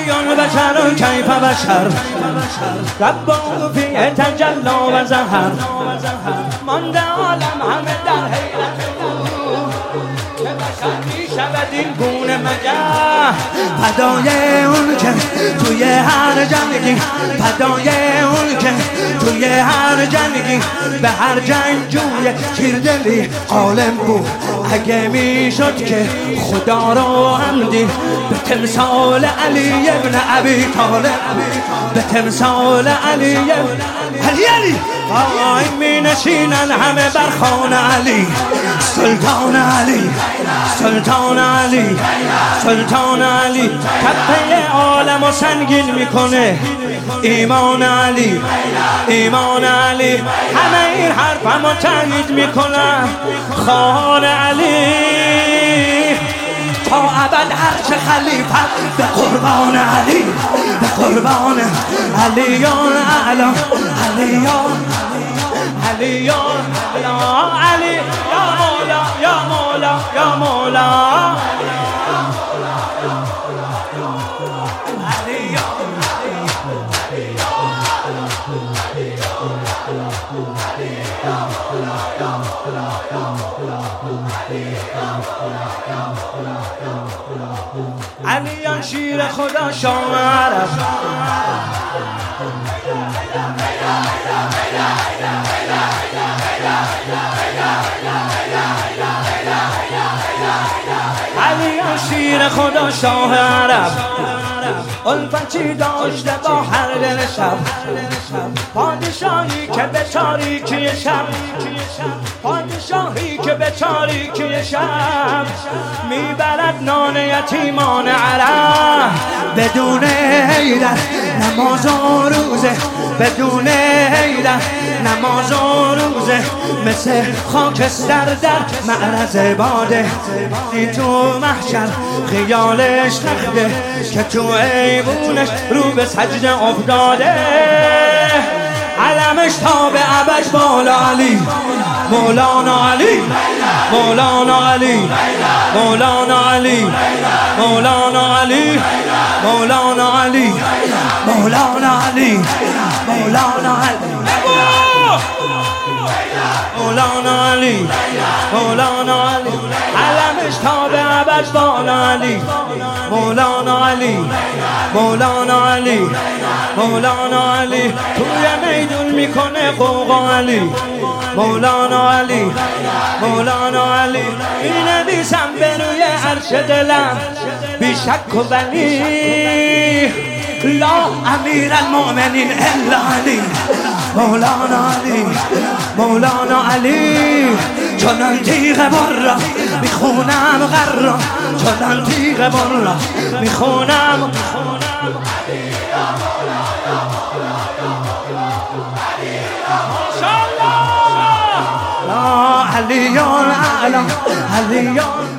علی بشر کیف بشر رباه فی تجلی و ظهر مانده عالم همه در حیرت که بشر می شود این گونه مگر فدای اون که توی هر جنگی فدای اون که توی هر جنگی به هر جنگجوی شیردلی عالم بود اگه میشد که خدا رو حمدی به تمثال علی ابن ابی طالب به تمثال علی علی وای می نشینن همه بر خوان علی سلطان علی سلطان علی سلطان علی کفه عالم و سنگین میکنه ایمان علی ایمان علی همه این حرفمو تایید میکنم خان علی تا ابد هرچه خلیفت به قربان علی به قربان علیان اعلا علیان علیان علی یا مولا یا مولا یا مولا علیان شیر خدا شاه عرب علیان شیر خدا شاه عرب الفتی داشته با هر دل شب پادشاهی که به تاریکی شب پادشاهی که به تاریکی شب میبرد نان یتیمان عرب بدون حیدر نماز و روزه بدون حیدر نماز و روزه مثل خاکستر در معرض باده ای تو محشر خیالش نخده که تو ایمونش رو به سجده افتاده علمش تا به ابد مولا علی مولانا علی مولانا علی مولانا علی مولانا علی مولانا علی مولانا علی مولانا علی مولانا علی مولانا علی علمش تا به ابد مولا علی مولانا علی مولانا علی مولانا علی توی میدون میکنه قوقا علی مولانا علی مولانا علی مینویسم به روی عرش دلم بی شک و ولی لا امیر المؤمنین الا علی مولانا علی مولانا علی چنان تیغ برا میخونم غرا چنان تیغ برا میخونم ماشاءالله علیان اعلا علیان